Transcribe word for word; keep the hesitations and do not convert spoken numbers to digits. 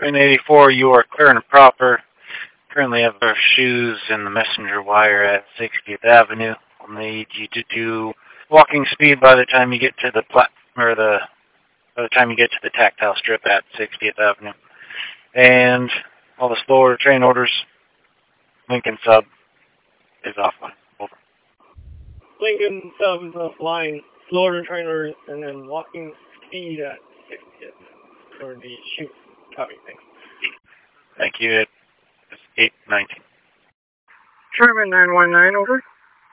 Train eighty-four, you are clear and proper. Currently have our shoes in the messenger wire at sixtieth Avenue. We'll need you to do walking speed by the time you get to the plat or the by the time you get to the tactile strip at sixtieth Avenue. And all the slower train orders, Lincoln sub is offline. Over. Lincoln sub is offline, slower train orders, and then walking speed at sixtieth for the shoot. Copy, thanks. Thank you. It's eight nineteen. Sherman nine one nine, over.